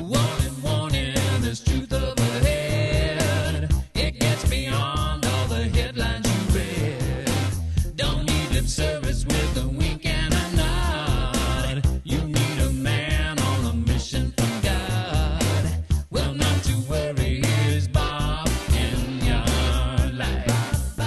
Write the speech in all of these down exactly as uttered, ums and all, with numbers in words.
Warning, warning, there's truth up ahead. It gets beyond all the headlines you read. Don't need lip service with a wink and a nod. You need a man on a mission from God. Well, not to worry, here's Bob in your life.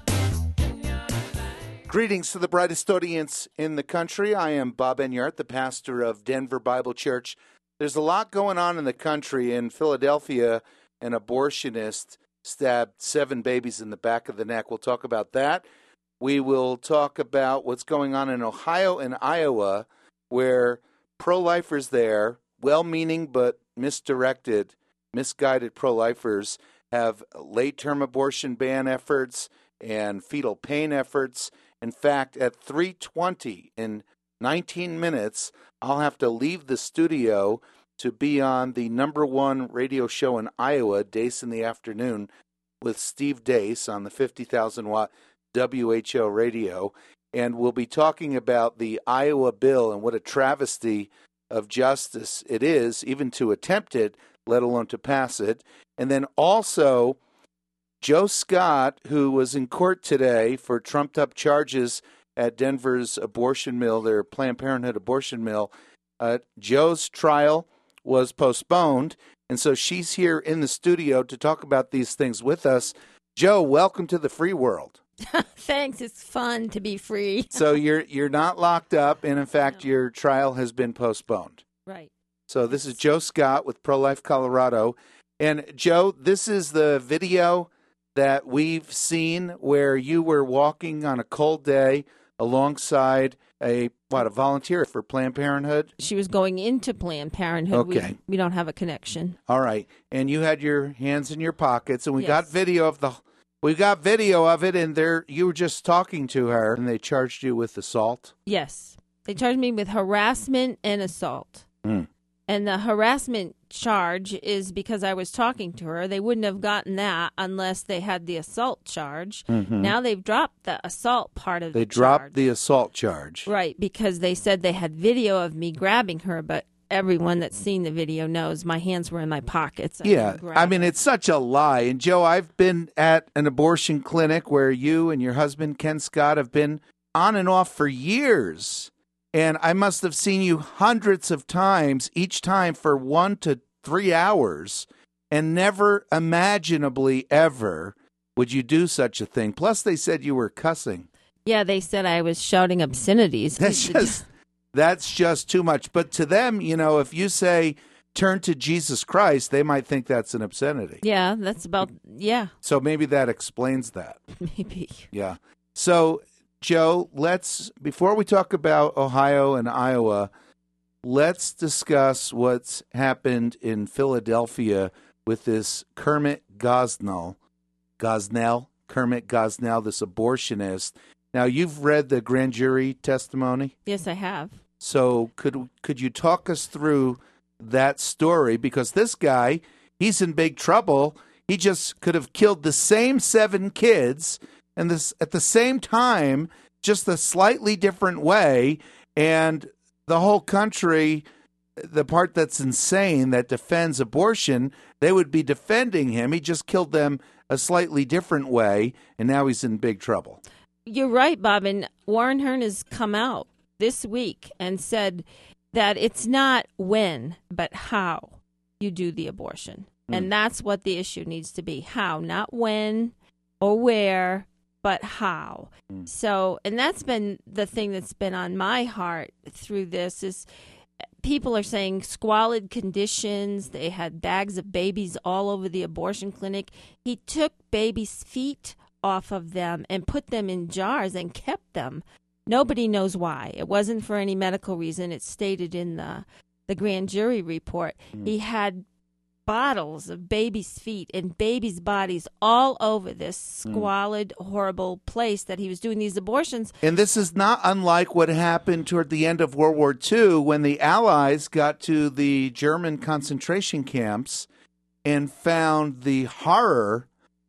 Greetings to the brightest audience in the country. I am Bob Enyart, the pastor of Denver Bible Church. There's a lot going on in the country. In Philadelphia, an abortionist stabbed seven babies in the back of the neck. We'll talk about that. We will talk about what's going on in Ohio and Iowa, where pro-lifers there, well-meaning but misdirected, misguided pro-lifers, have late-term abortion ban efforts and fetal pain efforts. In fact, at three twenty in nineteen minutes, I'll have to leave the studio to be on the number one radio show in Iowa, Dace in the Afternoon, with Steve Dace on the fifty thousand watt W H O radio. And we'll be talking about the Iowa bill and what a travesty of justice it is, even to attempt it, let alone to pass it. And then also Joe Scott, who was in court today for trumped-up charges at Denver's abortion mill, their Planned Parenthood abortion mill. Uh, Joe's trial was postponed, and so she's here in the studio to talk about these things with us. Joe, welcome to the free world. Thanks. It's fun to be free. So you're you're not locked up, and in fact, no. Your trial has been postponed. Right. So this is Joe Scott with Pro-Life Colorado. And Joe, this is the video that we've seen where you were walking on a cold day alongside a, what, a volunteer for Planned Parenthood? She was going into Planned Parenthood. Okay. We, we don't have a connection. All right. And you had your hands in your pockets, and we yes. got video of the, we got video of it, and there you were just talking to her, and they charged you with assault? Yes. They charged me with harassment and assault. Mm. And the harassment charge is because I was talking to her. They wouldn't have gotten that unless they had the assault charge. Mm-hmm. Now they've dropped the assault part of they the charge. They dropped charge. the assault charge. Right, because they said they had video of me grabbing her, but everyone that's seen the video knows my hands were in my pockets. I yeah, I mean, it's such a lie. And, Joe, I've been at an abortion clinic where you and your husband, Ken Scott, have been on and off for years. And I must have seen you hundreds of times, each time for one to three hours, and never imaginably ever would you do such a thing. Plus, they said you were cussing. Yeah, they said I was shouting obscenities. That's just, that's just too much. But to them, you know, if you say, turn to Jesus Christ, they might think that's an obscenity. Yeah, that's about, yeah. So maybe that explains that. Maybe. Yeah. So, Joe, let's, before we talk about Ohio and Iowa, let's discuss what's happened in Philadelphia with this Kermit Gosnell, Gosnell, Kermit Gosnell, this abortionist. Now, you've read the grand jury testimony? Yes, I have. So could could you talk us through that story? Because this guy, he's in big trouble. He just could have killed the same seven kids and this at the same time, just a slightly different way, and the whole country, the part that's insane that defends abortion, they would be defending him. He just killed them a slightly different way, and now he's in big trouble. You're right, Bob, and Warren Hern has come out this week and said that it's not when, but how you do the abortion. Mm. And that's what the issue needs to be. How, not when or where, but how. Mm. So, and that's been the thing that's been on my heart through this is people are saying squalid conditions. They had bags of babies all over the abortion clinic. He took babies' feet off of them and put them in jars and kept them. Nobody knows why. It wasn't for any medical reason. It's stated in the, the grand jury report. Mm. He had bottles of babies' feet and babies' bodies all over this squalid, mm. horrible place that he was doing these abortions. And this is not unlike what happened toward the end of World War Two when the Allies got to the German concentration camps and found the horror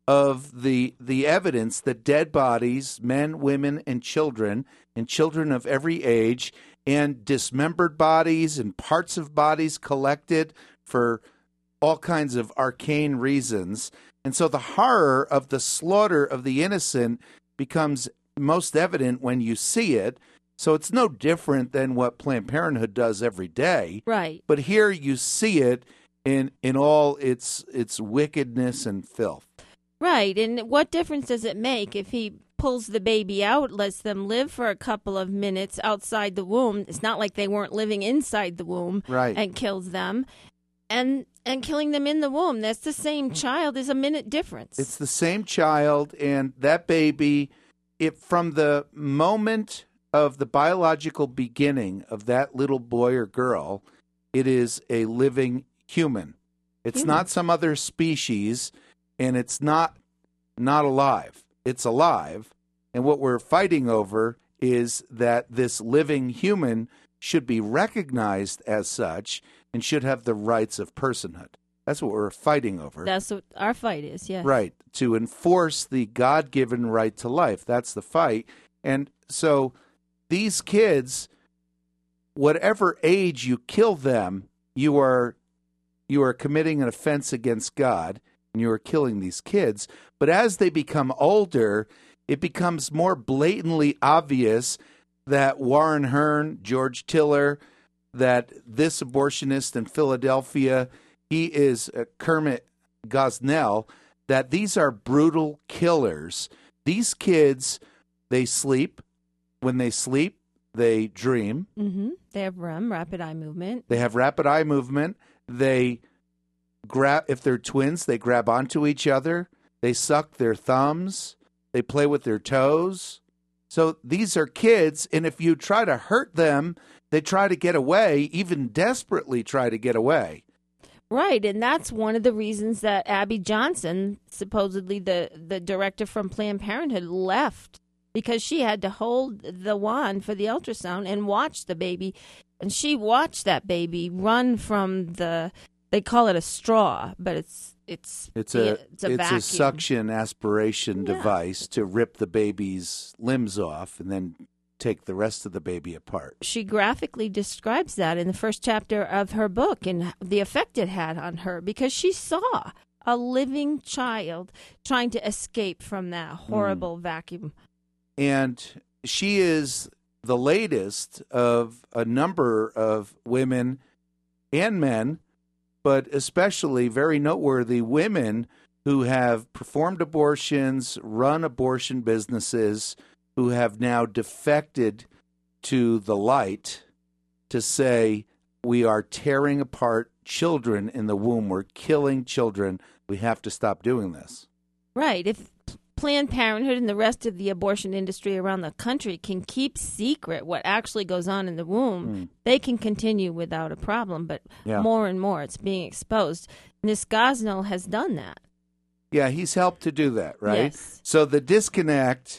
of the the evidence that dead bodies, men, women, and children, and children of every age, and dismembered bodies and parts of bodies collected for all kinds of arcane reasons. And so the horror of the slaughter of the innocent becomes most evident when you see it. So it's no different than what Planned Parenthood does every day. Right. But here you see it in in all its its wickedness and filth. Right. And what difference does it make if he pulls the baby out, lets them live for a couple of minutes outside the womb? It's not like they weren't living inside the womb. Right. And kills them. And and killing them in the womb. That's the same child. There's a minute difference. It's the same child, and that baby, it from the moment of the biological beginning of that little boy or girl, it is a living human. It's Human. not some other species, and it's not not alive. It's alive, and what we're fighting over is that this living human should be recognized as such and should have the rights of personhood. That's what we're fighting over. That's what our fight is, yes. Right, to enforce the God-given right to life. That's the fight. And so these kids, whatever age you kill them, you are you are committing an offense against God, and you are killing these kids. But as they become older, it becomes more blatantly obvious that Warren Hearn, George Tiller, that this abortionist in Philadelphia, he is uh, Kermit Gosnell, that these are brutal killers. These kids, they sleep. When they sleep, they dream. Mm-hmm. They have R E M, rapid eye movement. They have rapid eye movement. They grab, if they're twins, they grab onto each other. They suck their thumbs. They play with their toes. So these are kids, and if you try to hurt them, they try to get away, even desperately try to get away. Right, and that's one of the reasons that Abby Johnson, supposedly the, the director from Planned Parenthood, left, because she had to hold the wand for the ultrasound and watch the baby. And she watched that baby run from the, they call it a straw, but it's it's It's a it's a, it's vacuum. a suction aspiration Yeah. device to rip the baby's limbs off and then take the rest of the baby apart. She graphically describes that in the first chapter of her book and the effect it had on her, because she saw a living child trying to escape from that horrible vacuum. And she is the latest of a number of women and men, but especially very noteworthy women who have performed abortions, run abortion businesses, who have now defected to the light to say, we are tearing apart children in the womb. We're killing children. We have to stop doing this. Right. If Planned Parenthood and the rest of the abortion industry around the country can keep secret what actually goes on in the womb, Mm. they can continue without a problem. But Yeah. more and more, it's being exposed. Nis Gosnell has done that. Yeah, he's helped to do that, right? Yes. So the disconnect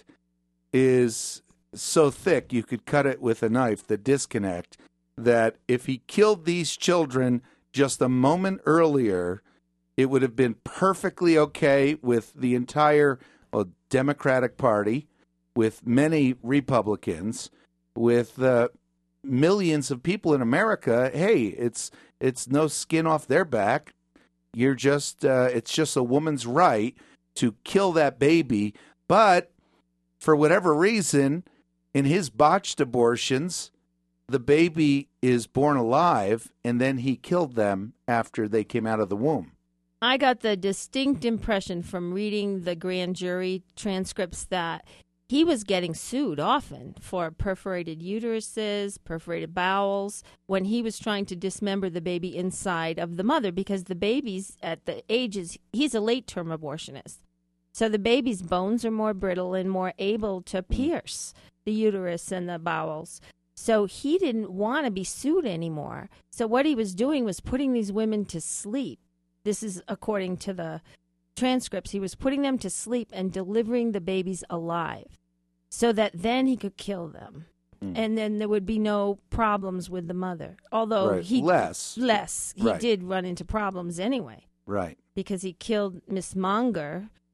is so thick you could cut it with a knife, the disconnect, that if he killed these children just a moment earlier, it would have been perfectly okay with the entire well, Democratic Party, with many Republicans, with uh, millions of people in America. Hey, it's it's no skin off their back. You're just uh, it's just a woman's right to kill that baby. But for whatever reason, in his botched abortions, the baby is born alive, and then he killed them after they came out of the womb. I got the distinct impression from reading the grand jury transcripts that he was getting sued often for perforated uteruses, perforated bowels, when he was trying to dismember the baby inside of the mother, because the baby's at the ages, he's a late-term abortionist. So the baby's bones are more brittle and more able to pierce the uterus and the bowels. So he didn't want to be sued anymore. So what he was doing was putting these women to sleep. This is according to the transcripts. He was putting them to sleep and delivering the babies alive so that then he could kill them. Mm. And then there would be no problems with the mother. Although right. he less. less. He right. did run into problems anyway. Right. Because he killed Miss Monger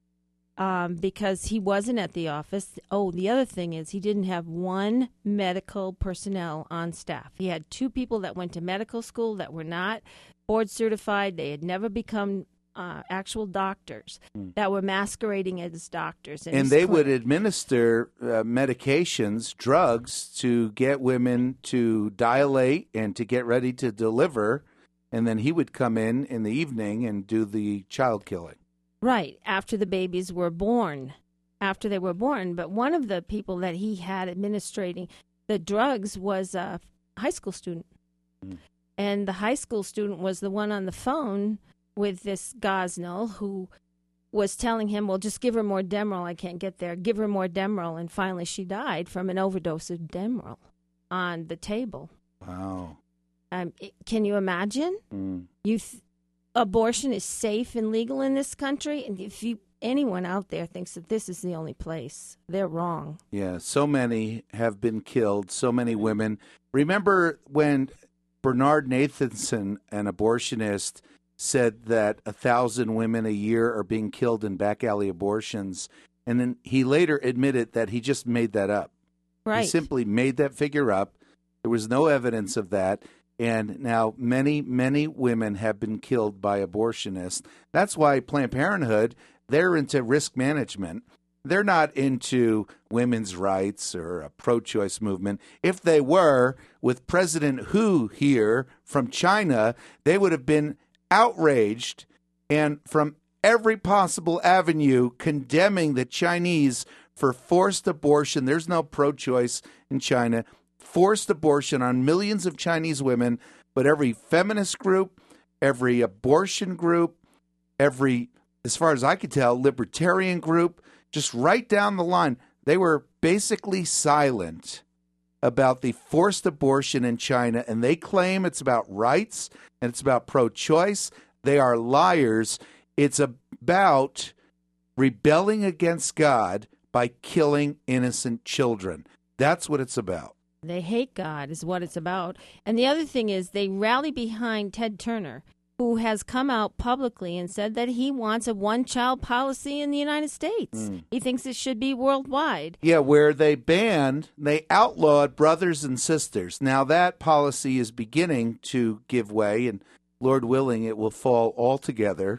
um, because he wasn't at the office. Oh, the other thing is he didn't have one medical personnel on staff. He had two people that went to medical school that were not board certified. They had never become uh, actual doctors mm. that were masquerading as doctors. And they would administer uh, medications, drugs, to get women to dilate and to get ready to deliver. And then he would come in in the evening and do the child killing. Right, after the babies were born, after they were born. But one of the people that he had administrating the drugs was a high school student. Mm. And the high school student was the one on the phone with this Gosnell who was telling him, well, just give her more Demerol. I can't get there. Give her more Demerol. And finally she died from an overdose of Demerol on the table. Wow. Um, it, can you imagine? Mm. You th- abortion is safe and legal in this country, and if you anyone out there thinks that this is the only place, they're wrong. Yeah, so many have been killed, so many women. Remember when Bernard Nathanson, an abortionist, said that a thousand women a year are being killed in back alley abortions, and then he later admitted that he just made that up. Right. He simply made that figure up. There was no evidence of that. And now many, many women have been killed by abortionists. That's why Planned Parenthood, they're into risk management. They're not into women's rights or a pro-choice movement. If they were, with President Hu here from China, they would have been outraged and from every possible avenue condemning the Chinese for forced abortion. There's no pro-choice in China. Forced abortion on millions of Chinese women, but every feminist group, every abortion group, every, as far as I could tell, libertarian group, just right down the line, they were basically silent about the forced abortion in China, and they claim it's about rights and it's about pro-choice. They are liars. It's about rebelling against God by killing innocent children. That's what it's about. They hate God is what it's about. And the other thing is they rally behind Ted Turner, who has come out publicly and said that he wants a one-child policy in the United States. Mm. He thinks it should be worldwide. Yeah, where they banned, they outlawed brothers and sisters. Now that policy is beginning to give way, and Lord willing, it will fall altogether.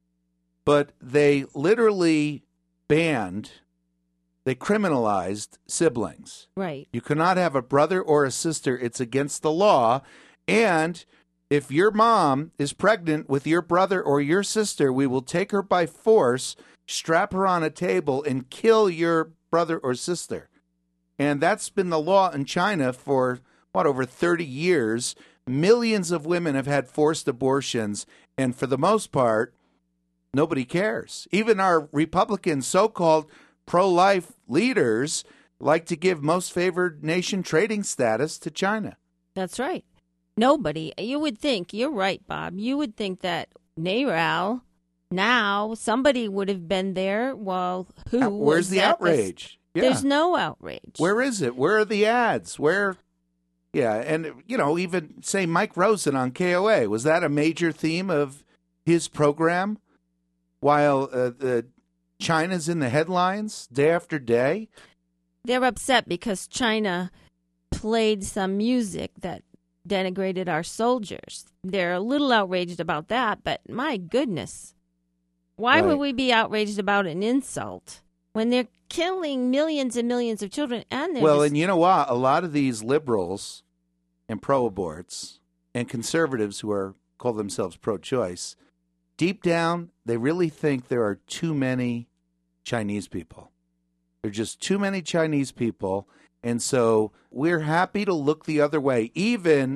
But they literally banned They criminalized siblings. Right. You cannot have a brother or a sister. It's against the law. And if your mom is pregnant with your brother or your sister, we will take her by force, strap her on a table, and kill your brother or sister. And that's been the law in China for, what, over thirty years. Millions of women have had forced abortions. And for the most part, nobody cares. Even our Republican so-called pro-life leaders like to give most favored nation trading status to China. That's right. Nobody. You would think, you're right, Bob, you would think that NARAL, now, somebody would have been there. Well, who uh, Where's was the outrage? The, yeah. There's no outrage. Where is it? Where are the ads? Where... Yeah, and, you know, even, say, Mike Rosen on K O A, was that a major theme of his program? While uh, the China's in the headlines day after day? They're upset because China played some music that denigrated our soldiers. They're a little outraged about that, but my goodness. Why right. would we be outraged about an insult when they're killing millions and millions of children? And they're Well, just... and you know what? A lot of these liberals and pro-aborts and conservatives who are call themselves pro-choice, deep down, they really think there are too many Chinese people. There are just too many Chinese people. And so we're happy to look the other way. Even,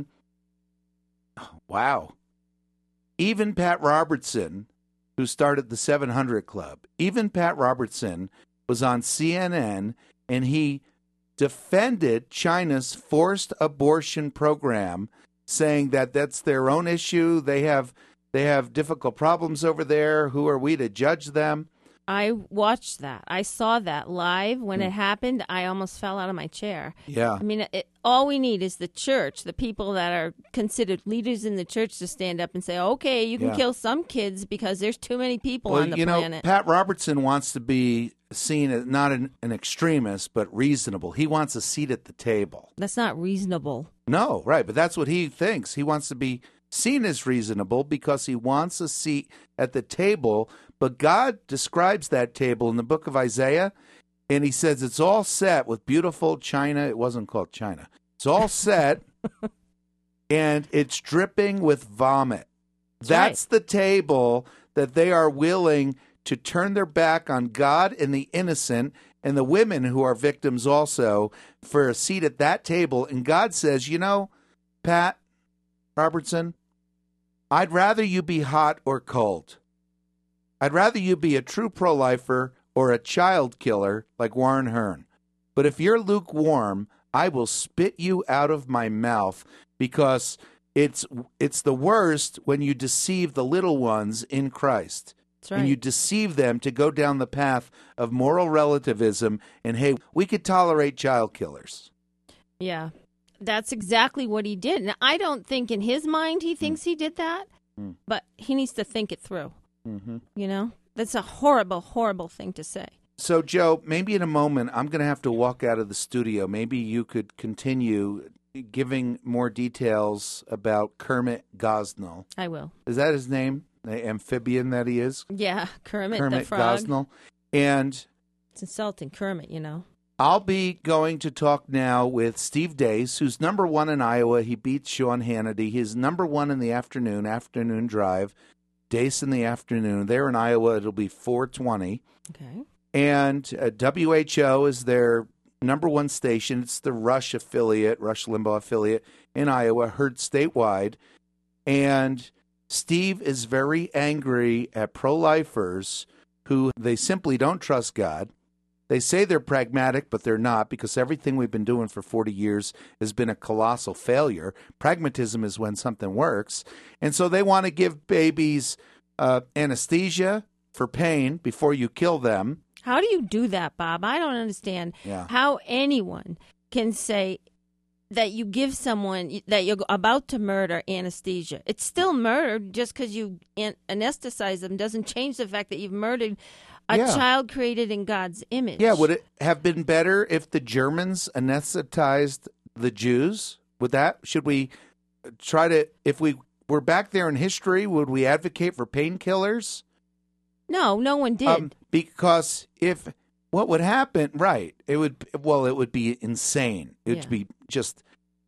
wow, even Pat Robertson, who started the seven hundred Club, even Pat Robertson was on C N N, and he defended China's forced abortion program, saying that that's their own issue. They have they have difficult problems over there. Who are we to judge them? I watched that. I saw that live when it happened. I almost fell out of my chair. Yeah. I mean, it, all we need is the church, the people that are considered leaders in the church, to stand up and say, okay, you can Yeah. kill some kids because there's too many people Well, on the you know, planet. Pat Robertson wants to be seen as not an, an extremist, but reasonable. He wants a seat at the table. That's not reasonable. No, right, but that's what he thinks. He wants to be seen as reasonable because he wants a seat at the table. But God describes that table in the book of Isaiah, and he says it's all set with beautiful china. It wasn't called china. It's all set, and it's dripping with vomit. That's That's the table that they are willing to turn their back on God and the innocent and the women who are victims also for a seat at that table. And God says, you know, Pat Robertson, I'd rather you be hot or cold. I'd rather you be a true pro-lifer or a child killer like Warren Hearn. But if you're lukewarm, I will spit you out of my mouth, because it's it's the worst when you deceive the little ones in Christ. That's right. And you deceive them to go down the path of moral relativism and, hey, we could tolerate child killers. Yeah, that's exactly what he did. Now, I don't think in his mind he thinks he did that, Mm. but he needs to think it through. Mm-hmm. You know, that's a horrible, horrible thing to say. So, Joe, maybe in a moment I'm going to have to walk out of the studio. Maybe you could continue giving more details about Kermit Gosnell. I will. Is that his name? The amphibian that he is? Yeah, Kermit, Kermit the frog. Gosnell. And It's insulting, Kermit, you know. I'll be going to talk now with Steve Deace, who's number one in Iowa. He beats Sean Hannity. He's number one in the afternoon, afternoon drive. Deace in the afternoon. There in Iowa, it'll be four twenty. Okay. And uh, W H O is their number one station. It's the Rush affiliate, Rush Limbaugh affiliate in Iowa, heard statewide. And Steve is very angry at pro-lifers who they simply don't trust God. They say they're pragmatic, but they're not, because everything we've been doing for forty years has been a colossal failure. Pragmatism is when something works. And so they want to give babies uh, anesthesia for pain before you kill them. How do you do that, Bob? I don't understand Yeah. how anyone can say that you give someone that you're about to murder anesthesia. It's still murder. Just because you an- anesthetize them doesn't change the fact that you've murdered a Yeah. child created in God's image. Yeah, would it have been better if the Germans anesthetized the Jews? Would that, should we try to, if we were back there in history, would we advocate for painkillers? No, no one did. Um, because if, what would happen, right, it would, well, it would be insane. It would Yeah. be just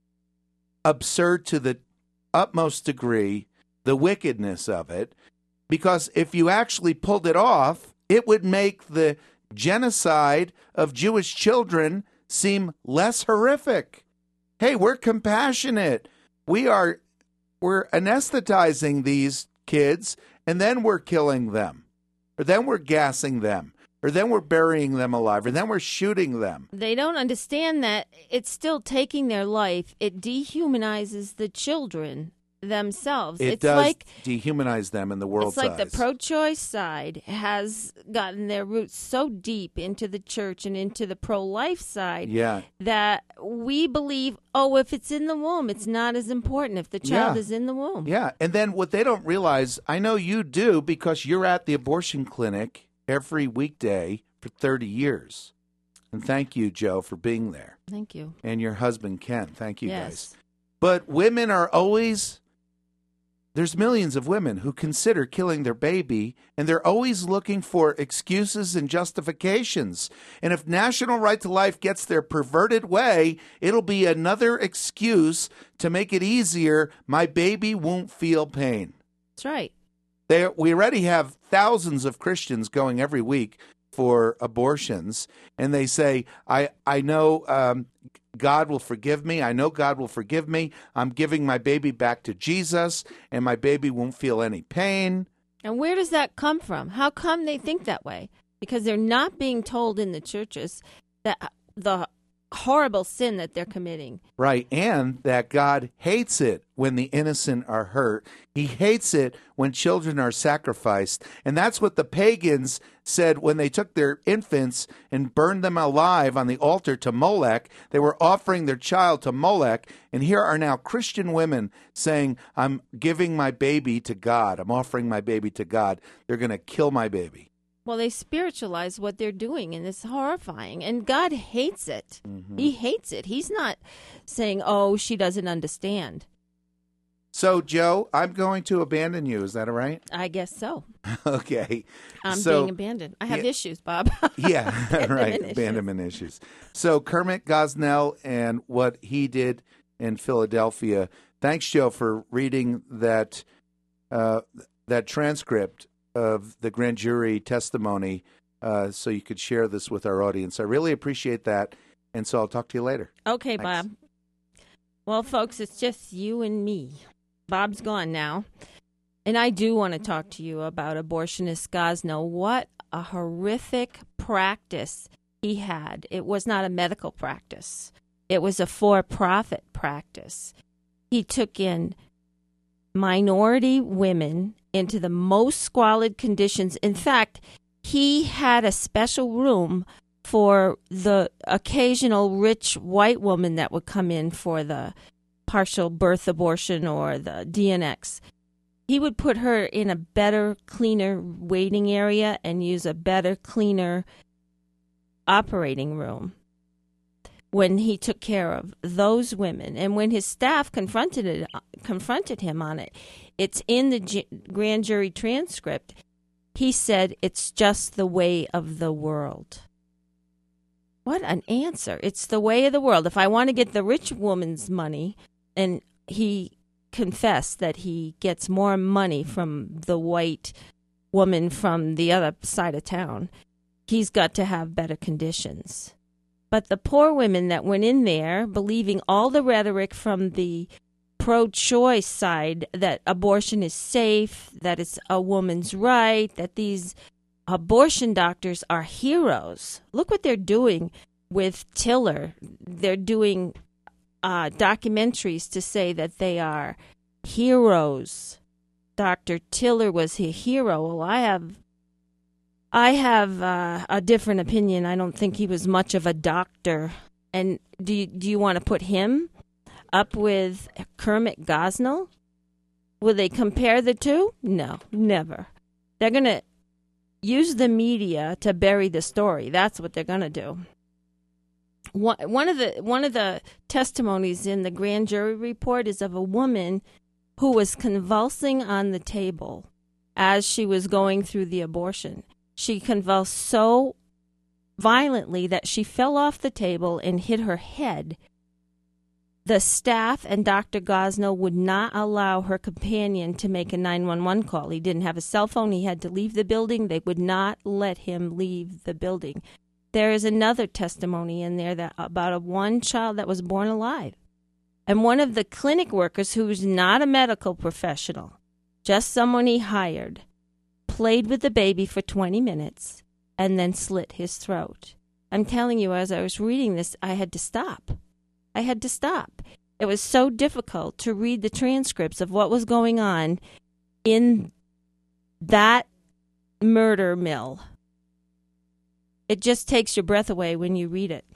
absurd to the utmost degree, the wickedness of it. Because if you actually pulled it off, it would make the genocide of Jewish children seem less horrific. Hey, we're compassionate. We are we're anesthetizing these kids, and then we're killing them. Or then we're gassing them. Or then we're burying them alive. Or then we're shooting them. They don't understand that it's still taking their life. It dehumanizes the children themselves. It it's does like dehumanize them in the world's It's like eyes. the pro-choice side has gotten their roots so deep into the church and into the pro-life side Yeah. that we believe, oh, if it's in the womb, it's not as important if the child Yeah. is in the womb. Yeah, and then what they don't realize, I know you do, because you're at the abortion clinic every weekday for thirty years. And thank you, Joe, for being there. Thank you. And your husband, Ken. Thank you, Yes. guys. But women are always, there's millions of women who consider killing their baby, and they're always looking for excuses and justifications. And if National Right to Life gets their perverted way, it'll be another excuse to make it easier. My baby won't feel pain. That's right. They, we already have thousands of Christians going every week for abortions, and they say, I, I know um, God will forgive me. I know God will forgive me. I'm giving my baby back to Jesus, and my baby won't feel any pain. And where does that come from? How come they think that way? Because they're not being told in the churches that the horrible sin that they're committing. Right, and that God hates it when the innocent are hurt. He hates it when children are sacrificed. And that's what the pagans said when they took their infants and burned them alive on the altar to Molech. They were offering their child to Molech. And here are now Christian women saying, I'm giving my baby to God. I'm offering my baby to God. They're going to kill my baby. Well, they spiritualize what they're doing, and it's horrifying. And God hates it. Mm-hmm. He hates it. He's not saying, oh, she doesn't understand. So, Joe, I'm going to abandon you. Is that all right? I guess so. Okay. I'm so, being abandoned. I have yeah, issues, Bob. Yeah, right. issues. Abandonment issues. So, Kermit Gosnell and what he did in Philadelphia. Thanks, Joe, for reading that uh, that transcript of the grand jury testimony uh, so you could share this with our audience. I really appreciate that, and so I'll talk to you later. Okay, Thanks. Bob. Well, folks, it's just you and me. Bob's gone now, and I do want to talk to you about abortionist Gosnell. What a horrific practice he had. It was not a medical practice. It was a for-profit practice. He took in minority women into the most squalid conditions. In fact, he had a special room for the occasional rich white woman that would come in for the partial birth abortion or the D N X. He would put her in a better, cleaner waiting area and use a better, cleaner operating room when he took care of those women. And when his staff confronted it, confronted him on it, it's in the G- grand jury transcript. He said, it's just the way of the world. What an answer. It's the way of the world. If I want to get the rich woman's money, and he confessed that he gets more money from the white woman from the other side of town, he's got to have better conditions. But the poor women that went in there, believing all the rhetoric from the pro-choice side, that abortion is safe, that it's a woman's right, that these abortion doctors are heroes. Look what they're doing with Tiller. They're doing uh, documentaries to say that they are heroes. Doctor Tiller was a hero. Well, I have... I have uh, a different opinion. I don't think he was much of a doctor. And do you, do you want to put him up with Kermit Gosnell? Will they compare the two? No, never. They're going to use the media to bury the story. That's what they're going to do. One, one of the one of the testimonies in the grand jury report is of a woman who was convulsing on the table as she was going through the abortion. She convulsed so violently that she fell off the table and hit her head. The staff and Doctor Gosnell would not allow her companion to make a nine one one call. He didn't have a cell phone. He had to leave the building. They would not let him leave the building. There is another testimony in there that about a one child that was born alive. And one of the clinic workers, who's not a medical professional, just someone he hired, played with the baby for twenty minutes and then slit his throat. I'm telling you, as I was reading this, I had to stop. I had to stop. It was so difficult to read the transcripts of what was going on in that murder mill. It just takes your breath away when you read it.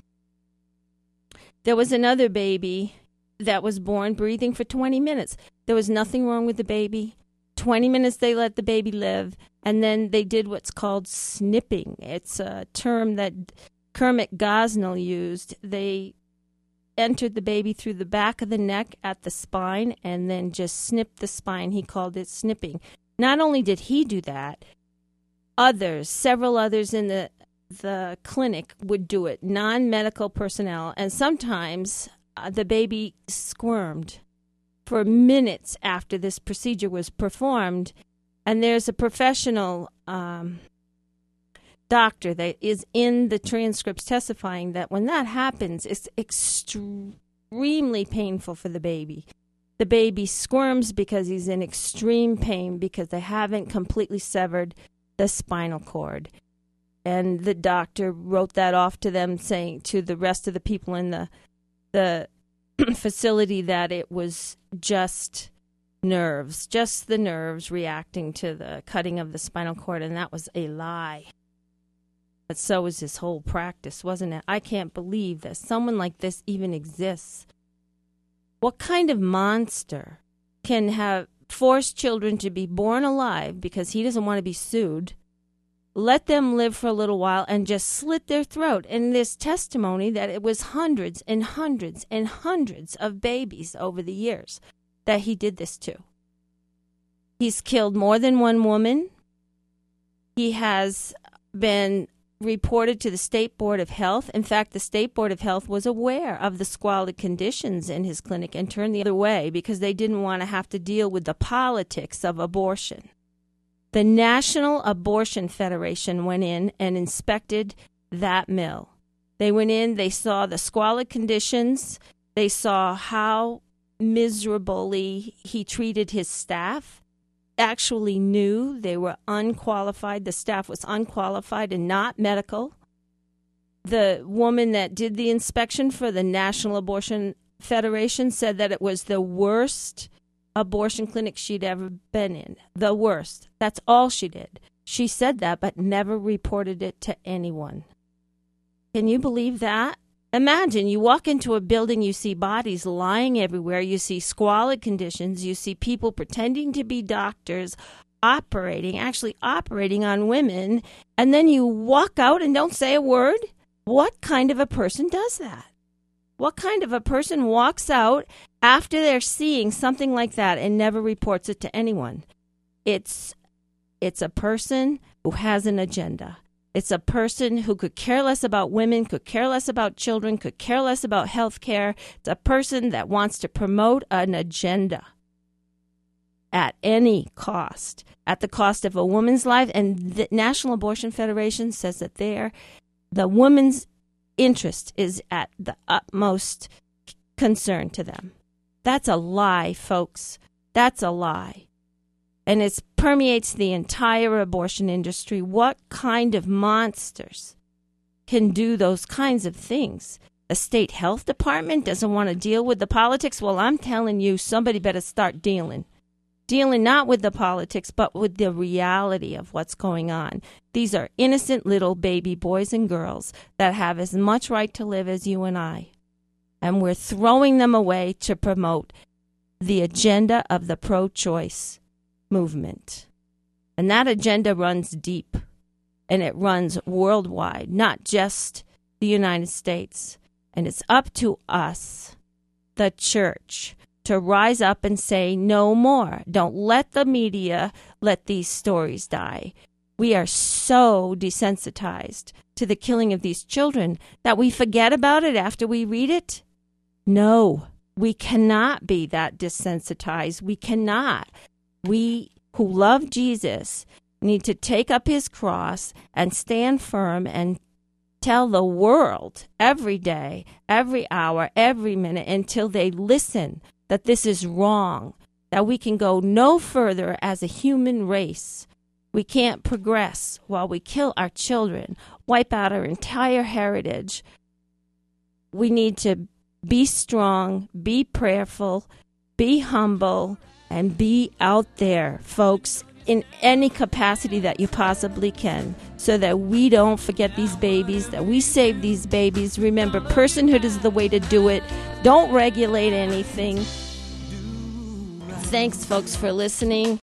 There was another baby that was born breathing for twenty minutes. There was nothing wrong with the baby. twenty minutes they let the baby live, and then they did what's called snipping. It's a term that Kermit Gosnell used. They entered the baby through the back of the neck at the spine and then just snipped the spine. He called it snipping. Not only did he do that, others, several others in the the clinic would do it, non-medical personnel, and sometimes uh, the baby squirmed for minutes after this procedure was performed. And there's a professional um, doctor that is in the transcripts testifying that when that happens, it's extremely painful for the baby. The baby squirms because he's in extreme pain because they haven't completely severed the spinal cord. And the doctor wrote that off to them, saying to the rest of the people in the the facility that it was just nerves, just the nerves reacting to the cutting of the spinal cord, and that was a lie. But so was his whole practice, wasn't it? I can't believe that someone like this even exists. What kind of monster can have forced children to be born alive because he doesn't want to be sued, let them live for a little while, and just slit their throat? And this testimony that it was hundreds and hundreds and hundreds of babies over the years that he did this to. He's killed more than one woman. He has been reported to the State Board of Health. In fact, the State Board of Health was aware of the squalid conditions in his clinic and turned the other way because they didn't want to have to deal with the politics of abortion. The National Abortion Federation went in and inspected that mill. They went in, they saw the squalid conditions, they saw how miserably he treated his staff, actually knew they were unqualified. The staff was unqualified and not medical. The woman that did the inspection for the National Abortion Federation said that it was the worst abortion clinic she'd ever been in. The worst. That's all she did. She said that, but never reported it to anyone. Can you believe that? Imagine you walk into a building, you see bodies lying everywhere, you see squalid conditions, you see people pretending to be doctors operating, actually operating on women, and then you walk out and don't say a word? What kind of a person does that? What kind of a person walks out after they're seeing something like that and never reports it to anyone? It's it's a person who has an agenda. It's a person who could care less about women, could care less about children, could care less about health care. It's a person that wants to promote an agenda at any cost, at the cost of a woman's life. And the National Abortion Federation says that they're, the woman's interest is at the utmost concern to them. That's a lie, folks. That's a lie. And it permeates the entire abortion industry. What kind of monsters can do those kinds of things? The state health department doesn't want to deal with the politics? Well, I'm telling you, somebody better start dealing. Dealing not with the politics, but with the reality of what's going on. These are innocent little baby boys and girls that have as much right to live as you and I. And we're throwing them away to promote the agenda of the pro-choice movement. And that agenda runs deep, and it runs worldwide, not just the United States. And it's up to us, the church, to rise up and say no more. Don't let the media let these stories die. We are so desensitized to the killing of these children that we forget about it after we read it. No, we cannot be that desensitized. We cannot. We who love Jesus need to take up his cross and stand firm and tell the world every day, every hour, every minute until they listen that this is wrong, that we can go no further as a human race. We can't progress while we kill our children, wipe out our entire heritage. We need to be strong, be prayerful, be humble, and be out there, folks, in any capacity that you possibly can, so that we don't forget these babies, that we save these babies. Remember, personhood is the way to do it. Don't regulate anything. Thanks, folks, for listening.